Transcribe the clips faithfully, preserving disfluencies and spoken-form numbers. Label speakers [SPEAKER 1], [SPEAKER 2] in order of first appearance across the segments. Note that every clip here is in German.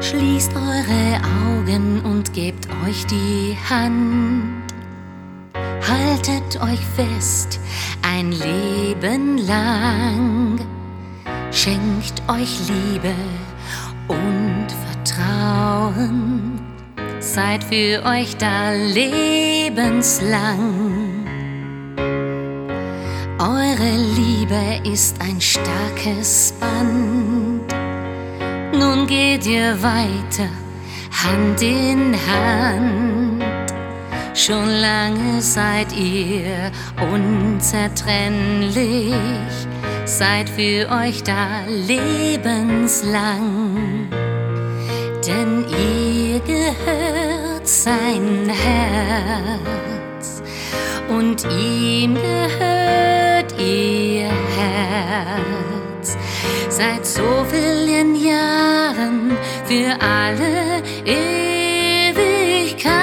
[SPEAKER 1] Schließt eure Augen und gebt euch die Hand. Haltet euch fest ein Leben lang. Schenkt euch Liebe und Vertrauen. Seid für euch da lebenslang. Eure Liebe ist ein starkes Band. Nun geht ihr weiter, Hand in Hand. Schon lange seid ihr unzertrennlich, seid für euch da lebenslang. Denn ihr gehört sein Herz und ihm gehört ihr Herz. Seit so vielen Jahren für alle Ewigkeit.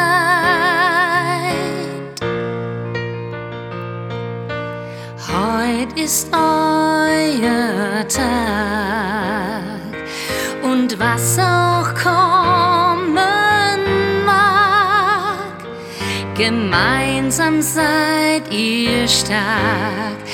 [SPEAKER 1] Heut ist euer Tag und was auch kommen mag, gemeinsam seid ihr stark.